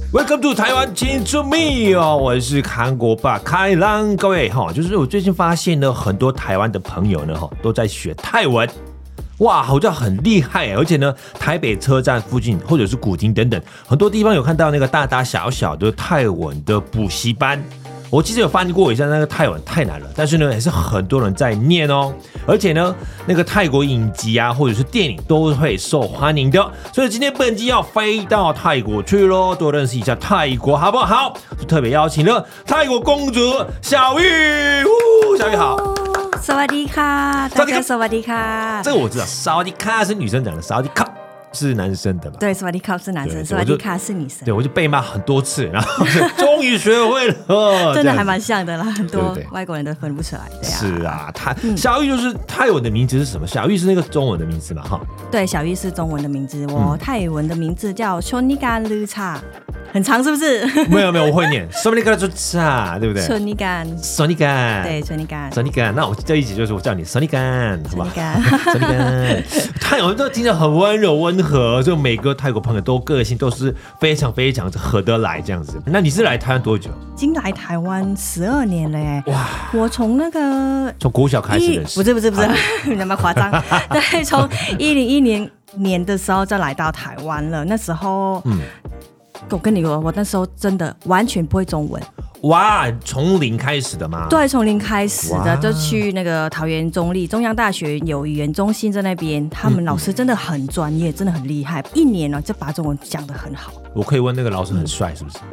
Welcome to 台湾青春蜜哦，我是韩国爸开朗。各位哈，就是我最近发现呢，很多台湾的朋友呢都在学泰文。哇，好像很厉害，而且呢，台北车站附近或者是古亭等等，很多地方有看到那个大大小小的泰文的补习班。我其实有翻过一下，那个泰文太难了，但是呢，也是很多人在念哦。而且呢，那个泰国影集啊，或者是电影都会受欢迎的。所以今天本集要飞到泰国去咯，多认识一下泰国，好不好？就特别邀请了泰国公主小玉，小玉好。 สวัสดีค่ะ大家สวัสดีค่ะ这个我知道，萨瓦迪卡是女生讲的，萨瓦迪卡是男生的嘛？ 对，萨瓦迪卡是男生，萨瓦迪卡是女生。 对，我就被骂很多次，然后终于学会了， 真的还蛮像的啦，很多外国人都分不出来。对啊， 是啊，小玉就是泰文的名字是什么？小玉是那个中文的名字嘛？哈， 对，小玉是中文的名字，我泰文的名字叫 Chonigan Lucha， 很长是不是？ 没有，我会念 Chonigan Lucha， 对不对 ？Chonigan， 对 Chonigan， 那我这一集就是我叫你 Chonigan， 好吧 ？Chonigan， 泰文都听着很温柔温和，就每个泰国朋友都个性都是非常非常合得来这样子。那你是来台湾多久？ 已经来台湾12年了耶！哇，我从国小开始认识， 不是，你那么夸张？对，从2010年的时候就来到台湾了。那时候，我跟你说，我那时候真的完全不会中文。 哇，从零开始的吗？ 对，从零开始的，就去那个桃园中央大学有语言中心在那边，他们老师真的很专业，真的很厉害，一年就把中文讲得很好。 我可以问那个老师很帅是不是？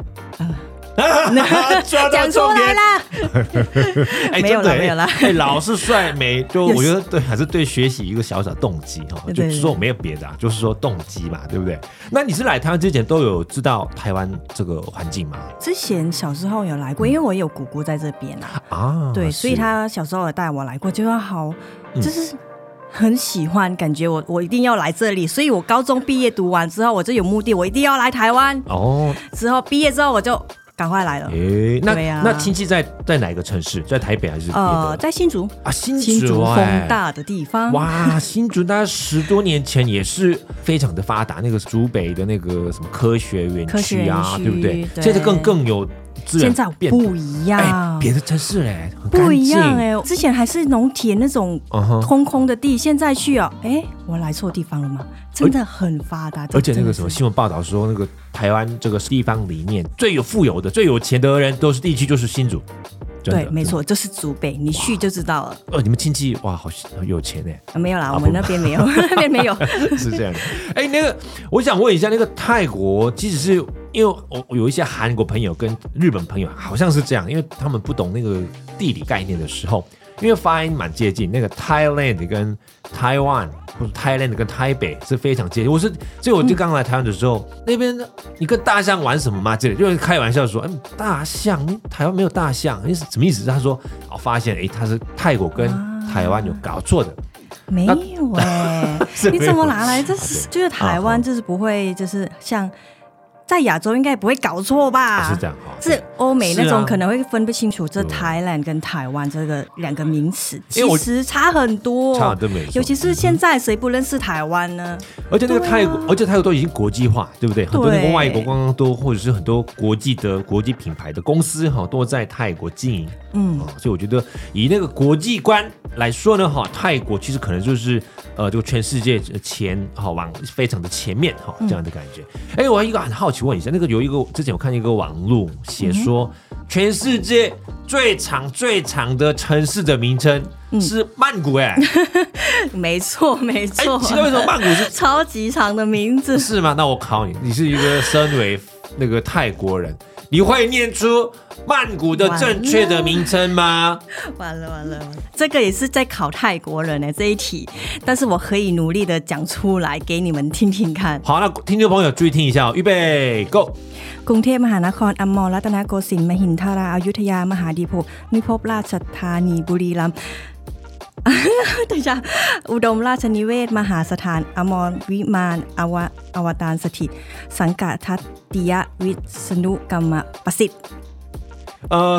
讲出来啦！没有啦。 老是帅我觉得对，还是对学习一个小小动机哈，就是说没有别的，就是说动机嘛，对不对？那你是来台湾之前都有知道台湾这个环境吗？ 之前小时候有来过，因为我有姑姑在这边啊，对，所以他小时候有带我来过，就好，就是很喜欢，感觉我一定要来这里，所以我高中毕业读完之后，我就有目的，我一定要来台湾。哦，之后毕业之后我就赶快来了。 那亲戚在哪个城市？在台北还是别的？ 在新竹啊，新竹风大的地方。 哇，新竹大概10多年前也是非常的发达，那个竹北的那个什么科学园区啊，对不对？现在更有资源， 现在不一样， 别的城市嘞不一样之前还是农田那种空的地，现在去我来错地方了吗？真的很发达， 而且那个什么新闻报道说，那个台湾这个地方里面最富有的、最有钱的人都是地区就是新竹。 对，没错，就是竹北，你去就知道了。 你们亲戚哇，好有钱没有啦，我们那边没有，那边没有。 是这样的。那个我想问一下，那个泰国，即使是因为我有一些韩国朋友跟日本朋友好像是这样，因为他们不懂那个地理概念的时候，因为发音蛮接近，那个 Thailand 跟 Taiwan 或者 Thailand 跟台北是非常接近。所以我就刚来台湾的时候，那边你跟大象玩什么吗？这里就是开玩笑说，大象，台湾没有大象，什么意思？他说，发现他是泰国跟台湾有搞错的。 没有你怎么拿来？就是台湾就是不会，就是像在亚洲应该也不会搞错吧？ 是这样是欧美那种可能会分不清楚这 Thailand 跟台湾这个两个名词，其实差很多，尤其是现在谁不认识台湾呢？ 而且那个泰国都已经国际化，对不对？很多那个外国观光都或者是很多国际品牌的公司都在泰国经营。所以我觉得以那个国际观来说呢，泰国其实可能就是就全世界往非常的前面这样的感觉。我还有一个很好奇问一下，那个之前我看一个网路写说，全世界最长的城市的名称是曼谷没错。 奇怪，为什么曼谷是超级长的名字？ 是吗？那我考你，你是一个身为那个泰国人，你会念出曼谷的正确的名称吗？ 完了，这个也是在考泰国人这一题，但是我可以努力的讲出来给你们听听看。 好，那听众朋友注意听一下，预备 Go。 กรุงเทพมหานครอมรรัตนโกสินทร์มหินทราอยุธยามหาดีโพนิพพราชธานีบุรีรัมย์等一下，อุดมราชนิเวศมหาสถานอมรวิมานอวตารสถิตสังกัดทัตติยวิษณุกรรมประสิทธิ์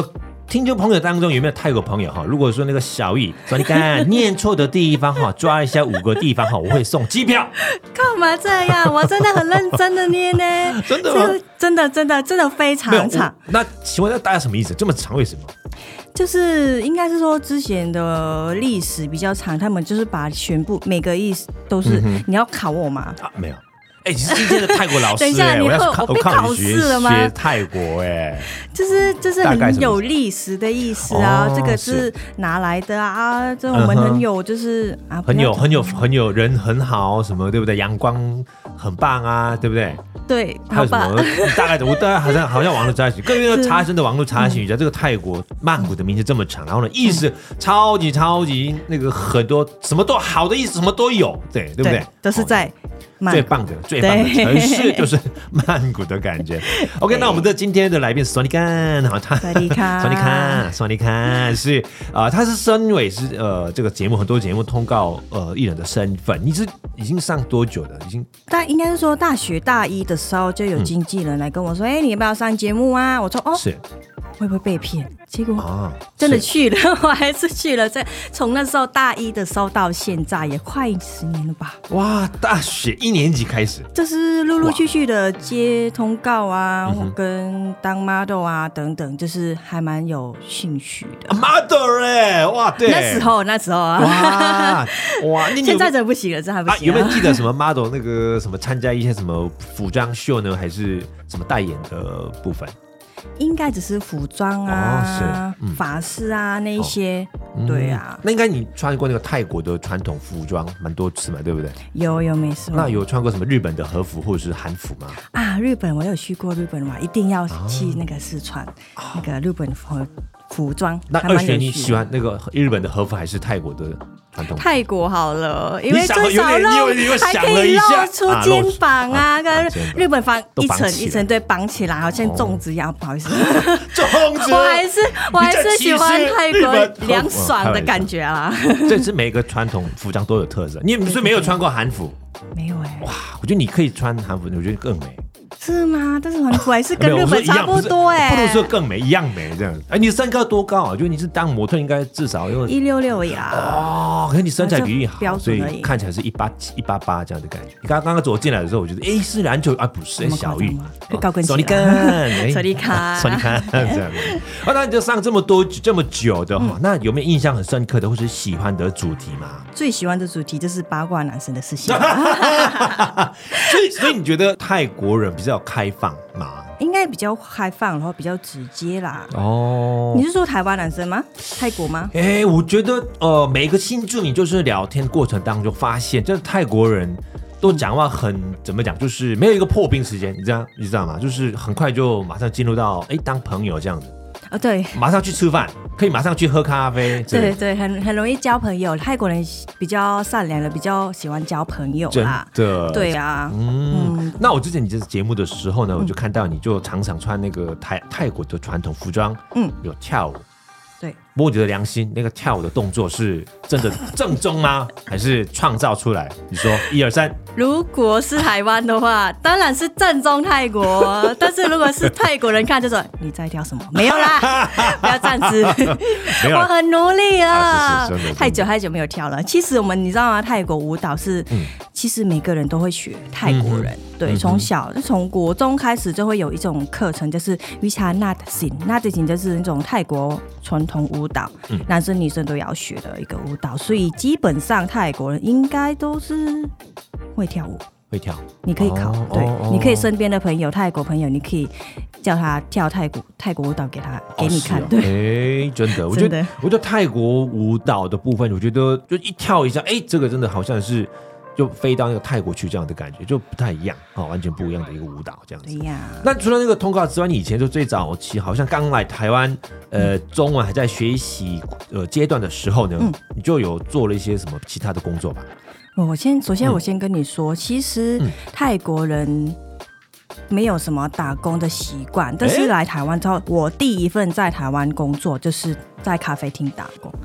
听众朋友当中有没有泰国朋友哈？如果说那个小易说你看念错的地方哈，抓一下5个地方哈，我会送机票。 干嘛这样？我真的很认真的念呢。 真的吗？ 真的非常长。 那请问大家什么意思？这么长为什么？ 就是应该是说之前的历史比较长，他们就是把全部每个意思都是、你要考我吗？ 没有。你是今天的泰国老师。 等一下， 我被考试了吗？ 学泰国就是很有历史的意思啊，这个是哪来的啊？这我们很有就是很有人很好什么对不对？阳光很棒啊，对不对？ 对， 还有什么？我大概好像网络查询，各位查询的网络查询一下，这个泰国曼谷的名字这么长，然后呢意思超级那个很多什么都好的意思，什么都有，对不对？ 都是在最棒的城市就是曼谷的感觉。OK， 那我们的今天的来宾是索尼甘，好，索尼甘是他是身为是这个节目很多节目通告艺人的身份，你是已经上多久了？ 应该是说大学大一的时候就有经纪人来跟我说，你要不要上节目啊？我说是。会不会被骗？结果真的去了，我还是去了。从那时候大一的时候到现在也快10年了吧？ 哇，大学1年级开始， 就是陆陆续续的接通告啊，跟当 model 啊等等，就是还蛮有兴趣的。 model 哇，对， 那时候啊，哇，现在真的不行了，这还不行。 有没有记得什么 model 那个什么参加一些什么服装秀呢，还是什么代言的部分？ 应该只是服装啊、发饰啊那一些，对啊。 那应该你穿过那个泰国的传统服装蛮多次嘛，对不对？ 有没错。 那有穿过什么日本的和服或者是韩服吗？ 日本我有去过日本嘛，一定要去那个试穿那个日本服装。 那二选你喜欢那个日本的和服还是泰国的传统？ 泰国好了，因为最少还可以露出肩膀啊，跟日本放一层一层对绑起来，好像粽子一样。不好意思， 粽子， 我还是喜欢泰国凉爽的感觉啦。 这是每个传统服装都有特色。你是没有穿过韩服？ 没有哇， 我觉得你可以穿韩服，我觉得更美。 是吗？但是韩服还是跟日本差不多不能说更美，一样美这样。你身高多高啊？就你是当模特应该至少有 166呀。 可是你身材比例好，所以看起来是188这样的感觉。你刚刚走进来的时候，我觉得是篮球不是小玉， 高跟鞋。 索尼卡这样。那你就上这么久的那有没有印象很深刻的或是喜欢的主题吗？ 最喜欢的主题就是八卦男生的事情。 所以你觉得泰国人比较开放吗？ 应该比较开放，然后比较直接啦。你是说台湾男生吗？泰国吗？ 我觉得每个新住民就是聊天过程当中发现，就是泰国人都讲话很怎么讲，就是没有一个破冰时间，你知道吗？就是很快就马上进入到当朋友这样子。 对， 马上去吃饭，可以马上去喝咖啡。 对，很容易交朋友。泰国人比较善良的，比较喜欢交朋友啦。 真的， 对啊。 那我之前你这节目的时候呢，我就看到你就常常穿那个泰国的传统服装，有跳舞。 对， 摸你的良心，那个跳舞的动作是真的正宗吗？还是创造出来？你说1、2、3。 如果是台湾的话，当然是正宗泰国。但是如果是泰国人看，就说你在跳什么？没有啦，不要这样子。我很努力了，太久没有跳了。其实你知道吗？泰国舞蹈是，其实每个人都会学。泰国人对，从国中开始就会有一种课程，就是 Vicha Natin 就是那种泰国传统舞蹈，男生女生都要学的一个舞蹈，所以基本上泰国人应该都是会跳舞。你可以考，对，你可以身边的朋友，泰国朋友，你可以叫他跳泰国舞蹈给你看，对， 真的，我觉得泰国舞蹈的部分，我觉得就一跳一下，这个真的好像是就飞到那个泰国去这样的感觉，就不太一样，完全不一样的一个舞蹈这样子。那除了那个通告之外，你以前就最早期好像刚来台湾，中文还在学习阶段的时候呢，你就有做了一些什么其他的工作吧？ 首先我先跟你说，其实泰国人没有什么打工的习惯，但是来台湾之后，我第一份在台湾工作就是在咖啡厅打工。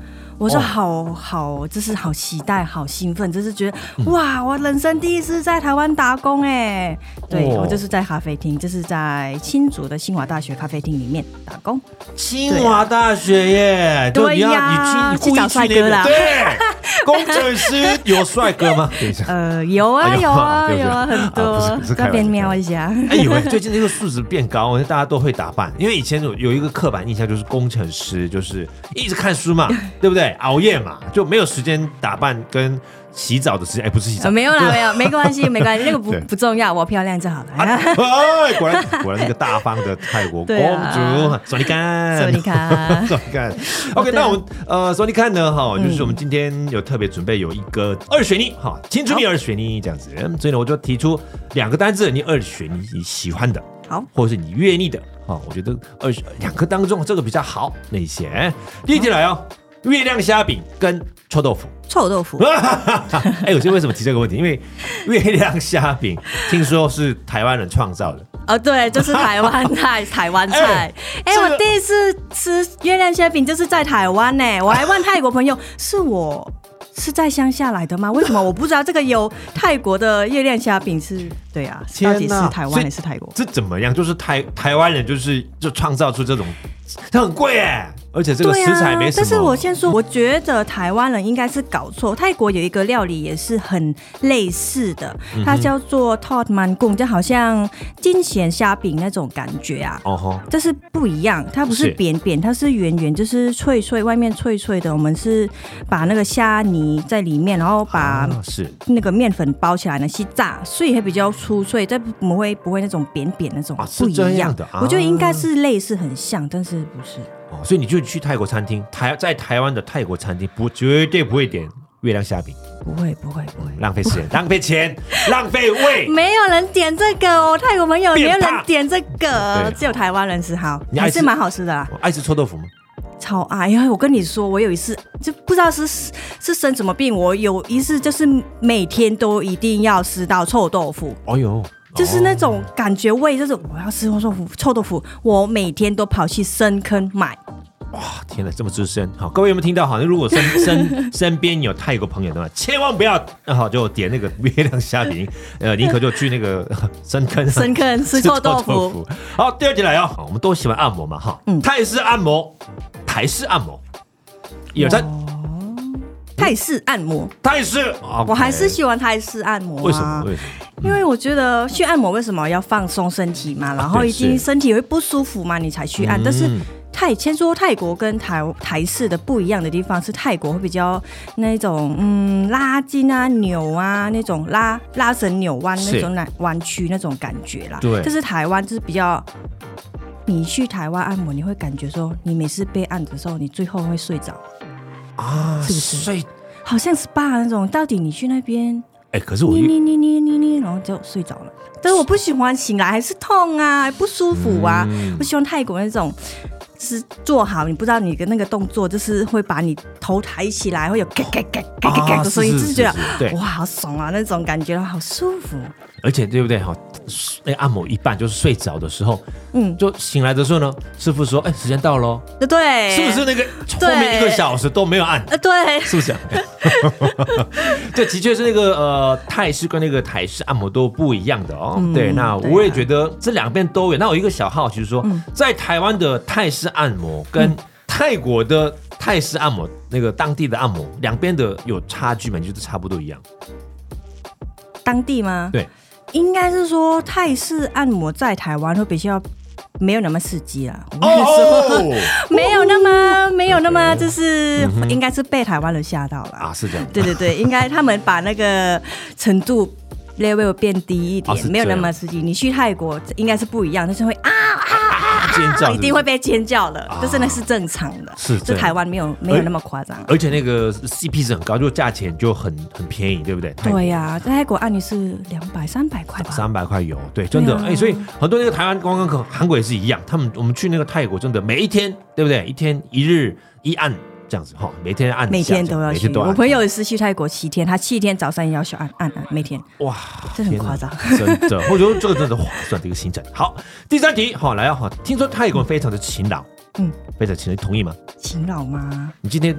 我就好，就是好期待，好兴奋，就是觉得哇，我人生第一次在台湾打工哎。对，我就是在咖啡厅，就是在新竹的清华大学咖啡厅里面打工。 清华大学耶， 对呀， 你故意去找帅哥啦。 对，工程师有帅哥吗？ 有啊，很多，这边瞄一下。 哎呦，最近这个素质变高，大家都会打扮，因为以前有一个刻板印象，就是工程师就是一直看书嘛，对不对？熬夜嘛，就没有时间打扮跟洗澡的时间。不是洗澡， 没有啦，没关系，那个不重要，我漂亮就好了。 哎，果然是个大方的泰国公主，索尼看。OK， 那我们索尼看呢，就是我们今天有特别准备有一个二选一，青春蜜二选一这样子，所以呢，我就提出2个单字，你二选你喜欢的，好，或者是你越腻的，我觉得2个当中这个比较好，那些第一题来哦。月亮虾饼跟臭豆腐。哎，我现在为什么提这个问题？因为月亮虾饼听说是台湾人创造的。 对，就是台湾菜。我第一次吃月亮虾饼就是在台湾呢。我还问泰国朋友，是在乡下来的吗？为什么我不知道这个有泰国的月亮虾饼是？对啊，到底是台湾还是泰国？ 这怎么样？就是台湾人就创造出这种，它很贵哎。而且这个食材没什么。 但是我先说，我觉得台湾人应该是搞错。泰国有一个料理也是很类似的，它叫做 Tod Manggung， 就好像金咸虾饼那种感觉啊。这是不一样，它不是扁扁，它是圆圆，就是脆脆，外面脆脆的。我们是把那个虾泥在里面，然后把那个面粉包起来呢，去炸，所以会比较粗脆，但不会那种扁扁那种，不一样的。我觉得应该是类似很像，但是不是。 所以你就去泰国餐厅，在台湾的泰国餐厅绝对不会点月亮虾饼， 不会， 浪费时间，浪费钱，浪费胃， 没有人点这个哦，泰国朋友没有人点这个，只有台湾人吃好，还是蛮好吃的啦。 爱吃臭豆腐吗？ 超爱！我跟你说，我有一次就不知道是生什么病，我有一次就是每天都一定要吃到臭豆腐。哎呦！就是那种感觉味，就是我要吃臭豆腐，我每天都跑去深坑买。 哇，天哪，这么资深！好，各位有没有听到？好，如果身边有泰国朋友的话，千万不要就点那个月亮虾饼，宁可就去那个深坑吃臭豆腐。 好，第2题来哦，我们都喜欢按摩嘛，泰式按摩、台式按摩，1、2、3。 泰式按摩，我还是喜欢泰式按摩。 为什么？ 因为我觉得去按摩为什么要放松身体嘛，然后一定身体会不舒服嘛，你才去按。但是先说泰国跟台式的不一样的地方是，泰国会比较那种拉筋啊、扭啊那种拉绳扭弯那种弯曲那种感觉啦。对，就是台湾就是比较。你去台湾按摩，你会感觉说，你每次被按的时候，你最后会睡着。是不是睡好像 SPA 那种？到底你去那边， 可是我捏，然后就睡着了。但是我不喜欢醒来还是痛啊，不舒服啊。我喜欢泰国那种，是做好，你不知道你的那个动作，就是会把你头抬起来，会有嘎嘎嘎嘎嘎嘎的声音，就是觉得哇，好爽啊，那种感觉好舒服。 而且对不对？那按摩一半就是睡着的时候，就醒来的时候呢，师傅说，时间到咯。 对， 是不是那个后面1个小时都没有按？ 对， 是不是？这的确是那个泰式跟那个台式按摩都不一样的哦。对，那我也觉得这2边都有。那我一个小好奇就是说，在台湾的泰式按摩跟泰国的泰式按摩，那个当地的按摩，2边的有差距吗？就是差不多一样。 当地吗？ 对。 应该是说泰式按摩在台湾会比较没有那么刺激啦，没有那么就是应该是被台湾人吓到了啊， 是这样， 对，应该他们把那个程度 level 变低一点，没有那么刺激。你去泰国应该是不一样，就是会尖叫，一定会被尖叫的，这真的是正常的。是，就台湾没有那么夸张， 而且那个 CP 值很高，就价钱就很便宜，对不对？ 对呀，在泰国按你是200-300块吧 ，300块有，对，真的，所以很多那个台湾观光客、韩国也是一样，我们去那个泰国，真的每一天，对不对？一天一日一按。这样子哈，每天按， 每天都要去。我朋友也是去泰国7天，他7天早上也要去按，每天。哇，这很夸张， 真的。我觉得这个真的划算的一个行程。好，第3题，好来啊，听说泰国人非常的勤劳，非常勤劳，你同意吗？ 勤劳吗？ 你今天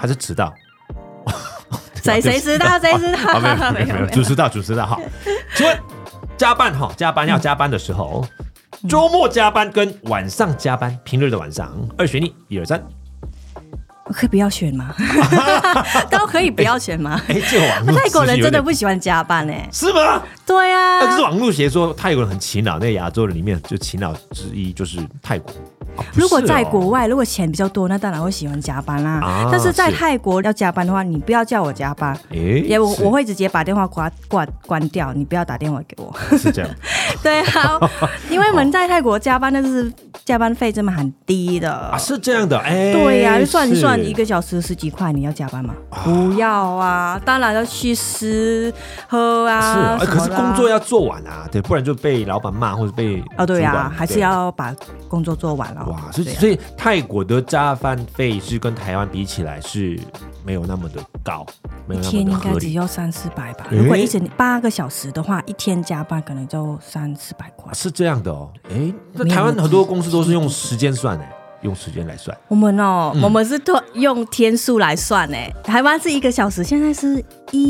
还是迟到？ 谁知道？ 没有，主迟到哈。请问加班要加班的时候，周末加班跟晚上加班，平日的晚上，2选一，1、2、3。 我可以不要选吗？都可以不要选吗？ 这个网络泰国人真的不喜欢加班是吗？ 对啊， 可是网络写说泰国人很勤劳，那亚洲人里面就勤劳之一就是泰国。 如果在国外，如果钱比较多，那当然会喜欢加班啦。但是在泰国要加班的话，你不要叫我加班，我会直接把电话关掉，你不要打电话给我。 是这样。 对啊，因为我们在泰国加班，但是加班费真的很低的。 是这样的， 对呀，算一算1个小时10几块，你要加班吗？不要啊，当然要去吃喝啊。 可是工作要做完啊，对，不然就被老板骂或者被对啊，还是要把工作做完了。 哇，所以泰国的加班费是跟台湾比起来是没有那么的高，没有那么的合理， 一天应该只要300-400吧。如果8个小时的话，一天加班可能就300-400块。 是这样的哦。那台湾很多公司都是用时间算用时间来算。 我们是用天数来算台湾是1个小时，现在是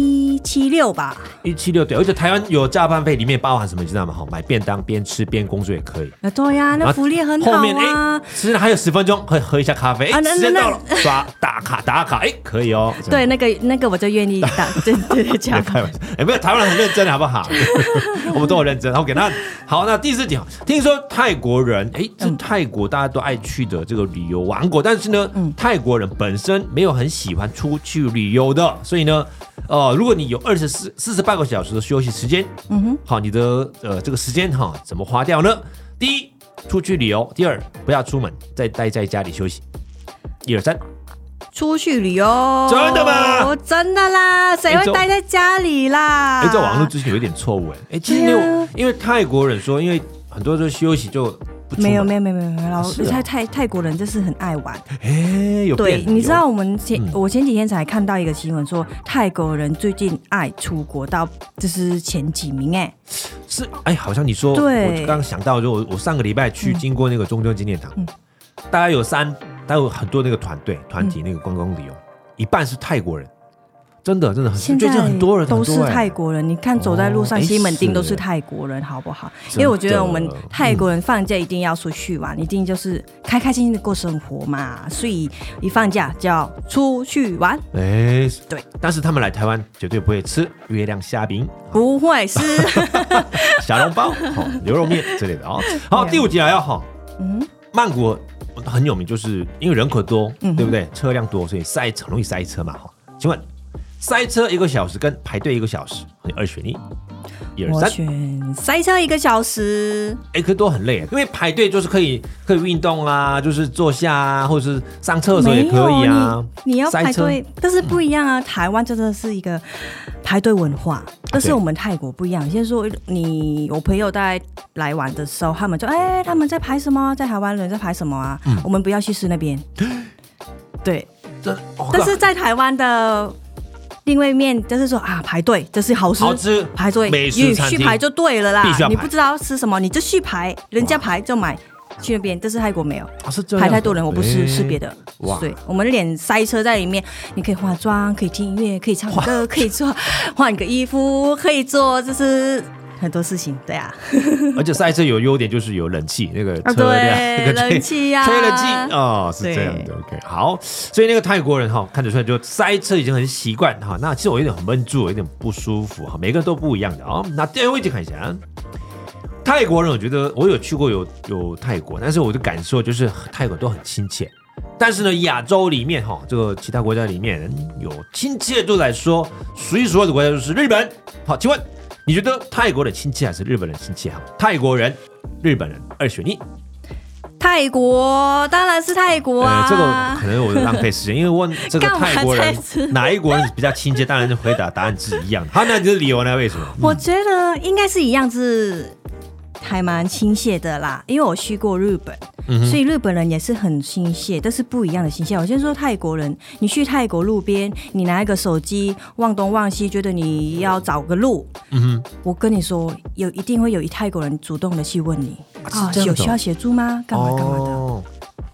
176吧 ？176对，而且台湾有加班费，里面包含什么你知道吗？买便当边吃边工作也可以。 对呀，那福利很好啊。后面吃还有10分钟，喝一下咖啡。时间到了，刷打卡，可以哦。 对，那个我就愿意打，对加班。 没有，台湾人很认真，好不好？我们都很认真。OK， 那第4题，听说泰国人，这泰国大家都爱去的这个旅游王国，但是呢，泰国人本身没有很喜欢出去旅游的，所以呢，如果你有48个小时的休息时间，好，你的这个时间怎么花掉呢？第一，出去旅游；第2，不要出门，再待在家里休息。1、2、3。 出去旅游？ 真的吗？ 真的啦，谁会待在家里啦？ 这网络资讯有一点错误其实因为泰国人说，因为很多人休息就不出门。 没有，泰国人就是很爱玩。 有对，你知道我前几天才看到一个新闻说，泰国人最近爱出国到就是前几名是好像你说，我刚刚想到，就我上个礼拜去经过那个中正纪念堂，大概有很多那个团体那个观光旅游，一半是泰国人。真的现在很多人都是泰国人，你看走在路上，西门町都是泰国人，好不好？因为我觉得我们泰国人放假一定要出去玩，一定就是开开心心的过生活嘛，所以一放假就要出去玩。 对， 但是他们来台湾绝对不会吃月亮虾饼， 不会吃小笼包、牛肉面之类的好，第5题来曼谷很有名，就是因为人口多，对不对？车辆多，所以很容易塞车嘛。请问塞车1个小时跟排队1个小时，你2选1。1、2、3。 我选塞车1个小时。 可是都很累，因为排队就是可以运动啊，就是坐下啊，或者是上厕所也可以啊。 你要排队，但是不一样啊。台湾真的是一个排队文化，但是我们泰国不一样。先说我朋友在来玩的时候，他们就他们在排什么？在台湾人在排什么啊？我们不要去吃那边。对，但是在台湾的另外一面就是说排队这是好吃，排队美食餐厅去排就对了啦。 必须要排， 你不知道吃什么你就去排，人家排就买去那边。但是泰国没有， 是这样， 排太多人，我不是别的。对，我们脸塞车在里面，你可以化妆，可以听音乐，可以唱歌，可以做换个衣服，可以做就是很多事情，对啊。 而且塞车有优点就是有冷气，那个车辆那个冷气啊， 吹冷气是这样的。OK， 好，所以那个泰国人看得出来就塞车已经很习惯那其实我有点很闷住，有点不舒服每个人都不一样的那第2位就看一下泰国人，我觉得我有去过有泰国，但是我的感受就是泰国都很亲切。但是呢，亚洲里面这个其他国家里面有亲切度来说，数一数二的国家就是日本。好，请问你觉得泰国的亲切还是日本人亲切泰国人、日本人2选1。 泰国当然是泰国啊。 这个可能我浪费时间，因为问这个泰国人哪一国人比较亲切，当然是回答案是一样的。那你的理由呢？为什么？ 我觉得应该是一样，是还蛮亲切的啦。因为我去过日本，所以日本人也是很亲切，但是不一样的亲切。我先说泰国人，你去泰国路边，你拿一个手机望东望西，觉得你要找个路，我跟你说，一定会有泰国人主动的去问你有需要协助吗？干嘛干嘛的。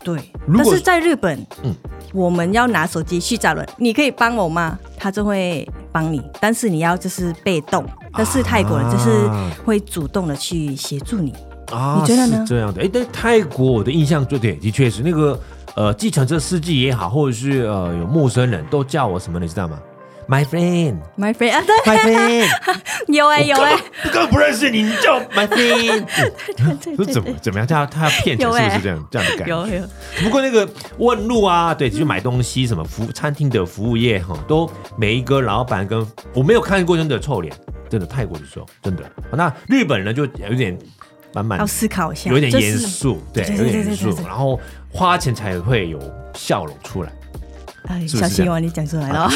对，但是在日本，我们要拿手机去找人，你可以帮我吗？他就会帮你，但是你要就是被动。但是泰国人就是会主动的去协助你。你觉得呢？ 是这样的，在泰国我的印象对，的确是那个计程车司机也好，或者是有陌生人都叫我什么，你知道吗？My friend 啊，对 ，My friend 有我根本不认识你，你叫 My friend， 对， 怎么样？他要骗钱是不是这样的感觉？ 有。 不过那个问路啊，对，就买东西什么餐厅的服务业哈，都每一个老板跟我没有看过真的臭脸，真的泰国的时候真的。那日本人就有点慢慢要思考一下， 有点严肃，对，有点严肃，然后花钱才会有笑容出来。 小心哦，你讲出来了。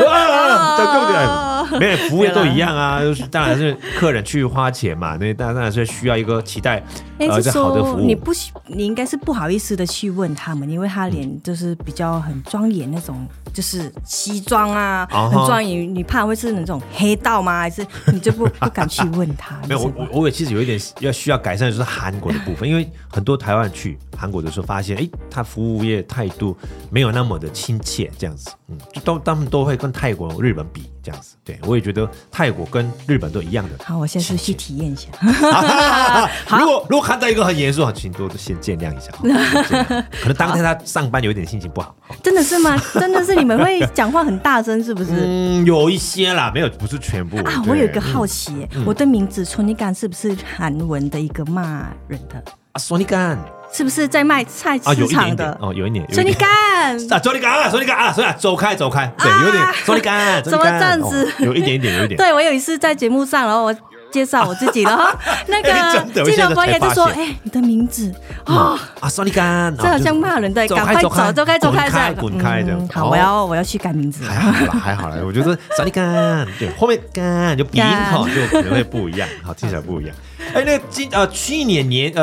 对，没有服务业都一样啊，就是当然是客人去花钱嘛，那当然是需要一个期待这好的服务。 你应该是不好意思的去问他们，因为他脸就是比较很庄严那种，就是西装啊，很庄严。你怕会是那种黑道吗？还是你就不敢去问他？ 没有，我也其实有一点需要改善，就是韩国的部分，因为很多台湾人去韩国的时候发现，他服务业态度没有那么的亲切。这样子，他们都会跟泰国、日本比这样子。对，我也觉得泰国跟日本都一样的。 好，我现在去体验一下。 如果看到一个很严肃，请多先见谅一下。可能当天他上班有点心情不好。 真的是吗？真的是你们会讲话很大声，是不是？ 有一些啦，没有，不是全部啊。我有一个好奇，我的名字Sonigan是不是韩文的一个骂人的 ？Sonigan。 是不是在卖菜市场的？ 有一点。 所以你干所以你干，走开，对，有点。所以你干， 怎么这样子？ 有一点。 对，我有一次在节目上，然后我介绍我自己，然后那个记者朋友就说：“你的名字所以你干， 这好像骂人的，赶快走开， 滚开这样。 好，我要去改名字。 还好了，我觉得所以你干，对，后面干就鼻音就可能会不一样，好，听起来不一样。去年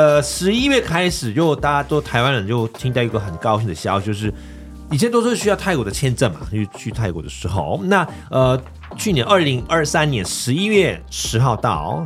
11月开始，就大家都台湾人就听到一个很高兴的消息，就是以前都是需要泰国的签证嘛，去泰国的时候，那去年2023年11月10号到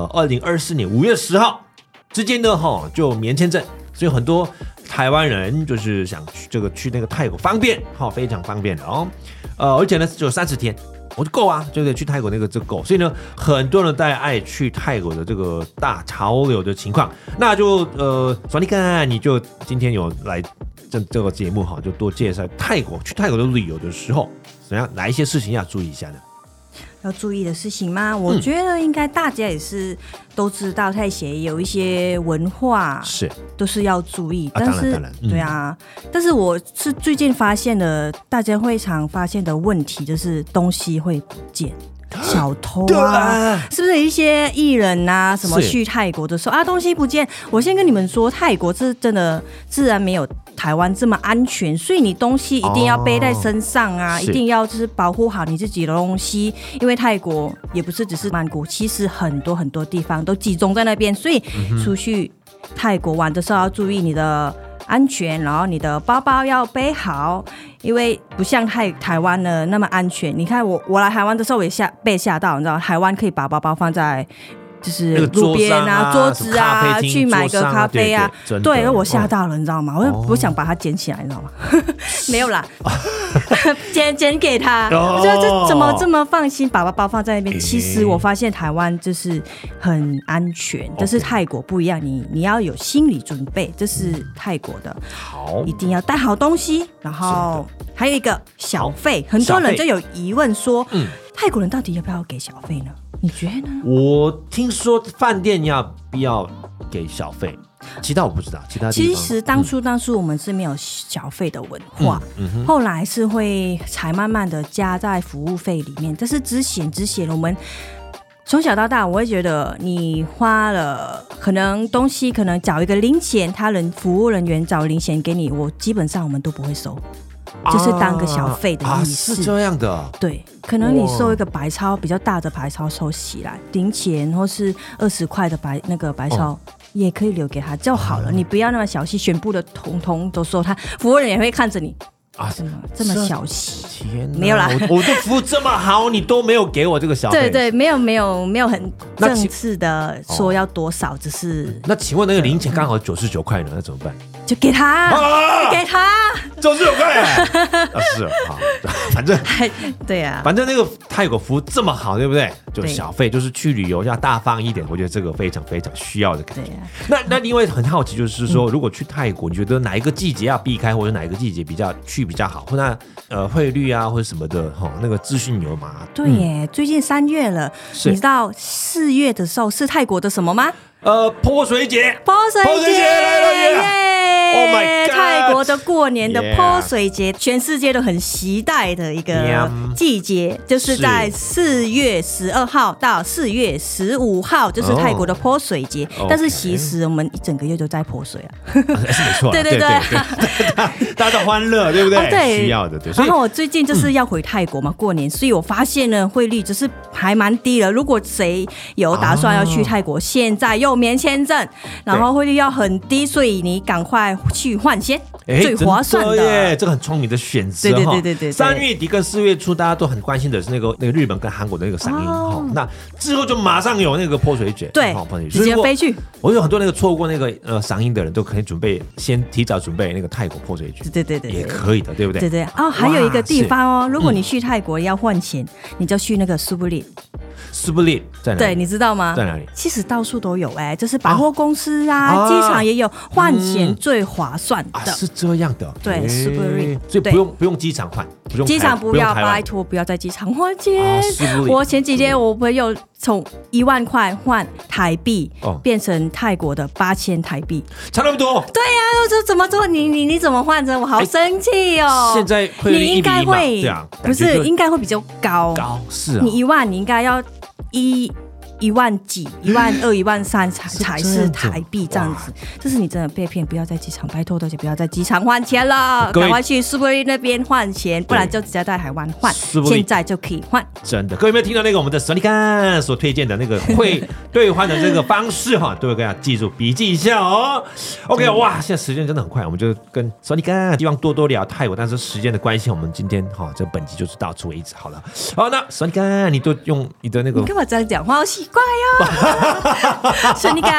2024年5月10号之间呢，就免签证，所以很多台湾人就是想去那个泰国方便，非常方便的而且呢只有30天。我就够啊，就是去泰国那个就够，所以呢，很多人在爱去泰国的这个大潮流的情况，那就所以你看，你就今天有来这个节目就多介绍去泰国的旅游的时候，哪一些事情要注意一下呢？ 要注意的事情吗？我觉得应该大家也是都知道，泰协有一些文化是都是要注意，但是当然对啊，但是我是最近发现的，大家会常发现的问题就是东西会不见。小偷啊，是不是一些艺人啊，什么去泰国的时候东西不见？我先跟你们说，泰国是真的自然没有台湾这么安全，所以你东西一定要背在身上啊，一定要就是保护好你自己的东西，因为泰国也不是只是曼谷，其实很多很多地方都集中在那边，所以出去泰国玩的时候要注意你的安全，然后你的包包要背好，因为不像台湾的那么安全。你看我来台湾的时候也被吓到，你知道台湾可以把包包放在就是路边啊、桌子啊，去买个咖啡啊，对，我吓到了，你知道吗？我想把它捡起来，你知道吗？没有啦，捡给他。我觉得这怎么这么放心把包包放在那边？其实我发现台湾就是很安全，但是泰国不一样，你要有心理准备，这是泰国的，好，一定要带好东西，然后还有一个小费，很多人就有疑问说，泰国人到底要不要给小费呢？你觉得呢？我听说饭店要不要给小费，其他我不知道。其他其实当初我们是没有小费的文化，后来是会才慢慢的加在服务费里面。但是之前我们从小到大，我会觉得你花了可能东西，可能找一个零钱，服务人员找零钱给你，基本上我们都不会收。就是当个小费的意思， 是这样的。 对，可能你收一个白钞，比较大的白钞收起来，零钱或是20块的白钞，也可以留给他就好了。你不要那么小气，全部的统统都收他，服务人也会看着你。这么小气？天哪，没有啦， 我的服务这么好，你都没有给我这个小费。 对，没有很正式的说要多少，只是。 那请问那个零钱刚好99块呢，那怎么办？ 就给他，给他， 就是有块是好，反正对啊， 反正那个泰国服务这么好，对不对？就小费就是去旅游要大方一点，我觉得这个非常非常需要的感觉。那另外很好奇就是说，如果去泰国，你觉得哪一个季节要避开，或者哪一个季节比较好？或者汇率啊或者什么的那个资讯有吗？ 对耶，最近3月了，你知道4月的时候是泰国的什么吗？ 泼水节， 泼水节来了耶！ Oh my god！ 泰国的过年的泼水节，全世界都很期待的一个季节，就是在4月12号到4月15号，就是泰国的泼水节。但是其实我们一整个月都在泼水啊， 是没错，对，大家都欢乐，对不对？ 对， 需要的。对。 然后我最近就是要回泰国嘛，过年，所以我发现呢，汇率就是还蛮低了。如果谁有打算要去泰国，现在又免签证，然后汇率要很低，所以你赶快去换先，最划算的耶！这个很聪明的选择。 对。 3月底跟4月初，大家都很关心的是那个日本跟韩国的那个赏樱那之后就马上有那个泼水节， 对，直接飞去。 我有很多那个错过那个赏樱的人都可以先提早准备那个泰国泼水节， 对， 也可以的，对不对？ 对。还有一个地方如果你去泰国要换钱，你就去那个苏布利。 在哪里？ 对，你知道吗？ 在哪里？ 其实到处都有就是百货公司机场也有，换钱最划算的。 是这样的。 对 ，Super， 所以不用机场换， 机场不要，拜托不要在机场换钱。我前几天我朋友从1万块换台币，变成泰国的8000台币， 差那么多。 对呀，我说怎么做？你怎么换着？我好生气哦。 现在你应该会，不是应该会比较高？ 是啊。 你1万，你应该要1万几、1万2、1万3才是台币这样子。这是你真的被骗，不要在机场，拜托大家不要在机场换钱了，赶快去 Super 那边换钱，不然就直接在台湾换，现在就可以换。 真的，各位有没有听到那个我们的 Sonica 所推荐的那个会兑换的这个方式各位要记住笔记一下哦。OK， 哇，现在时间真的很快，我们就跟 Sonica 希望多聊泰国，但是时间的关系，我们今天这本集就是到此为止好了。好，那 Sonica 你都用你的那个， 你干嘛这样讲话？好奇怪哦。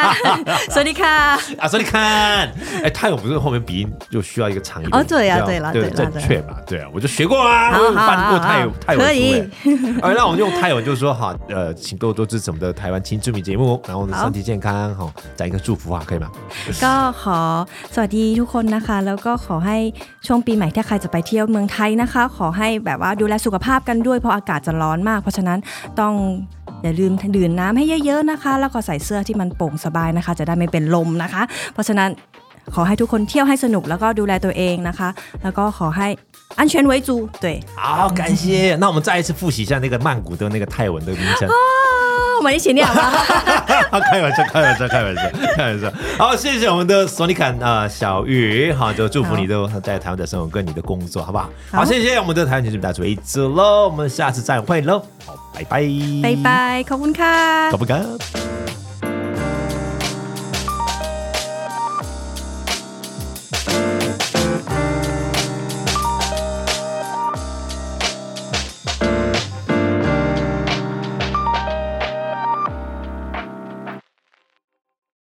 Sonica，泰文不是后面鼻音就需要一个长音对了， 正确嘛？对啊，我就学过啊，我翻过泰文可以。 那我们用泰文就说请多多支持我们的台湾青春米节目，然后身体健康再一个祝福可以吗？ ก็ขอสวัสดีทุกคนนะคะแล้วก็ขอให้ช่วงปีใหม่ถ้าใครจะไปเที่ยวเมืองไทยนะคะขอให้แบบว่าดูแลสุขภาพกันด้วยเพราะอากาศจะร้อนมากเพราะฉะนั้นต้องอย่าลืมดื่มน้ำให้เยอะๆนะคะแล้วก็ใส่เสื้อที่มันโปร่งสบายนะคะจะได้ไม่เป็นลมนะคะเพราะฉะนั้นขอให้ทุกคนเที่ยวให้สนุกแล้วก็ดูแลตัวเองนะคะแล้วก็ขอให้安全为主。对， 好，感谢。那我们再一次复习一下那个曼谷的那个泰文的名称。 我们一起念吧。 开玩笑。好，谢谢我们的索尼坎小玉，就祝福你的在台湾的生活跟你的工作，好不好？好，谢谢我们的台湾情绪大为止喽，我们下次再会喽。好，拜拜， ขอบคุณค่ะ。 ขอบคุณครับ